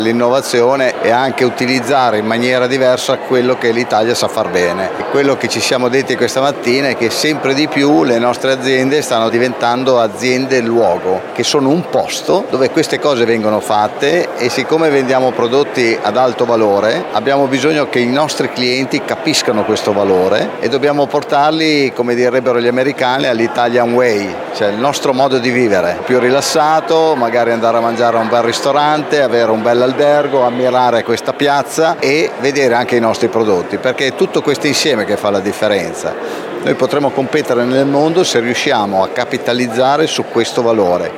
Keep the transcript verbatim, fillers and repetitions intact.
L'innovazione è anche utilizzare in maniera diversa quello che l'Italia sa far bene. Quello che ci siamo detti questa mattina è che sempre di più le nostre aziende stanno diventando aziende luogo, che sono un posto dove queste cose vengono fatte, e siccome vendiamo prodotti ad alto valore abbiamo bisogno che i nostri clienti capiscano questo valore e dobbiamo portarli, come direbbero gli americani, all'Italian way, cioè il nostro modo di vivere, più rilassato, magari andare a mangiare a un bel ristorante, avere un bel albergo, ammirare questa piazza e vedere anche i nostri prodotti, perché è tutto questo insieme che fa la differenza. Noi potremo competere nel mondo se riusciamo a capitalizzare su questo valore.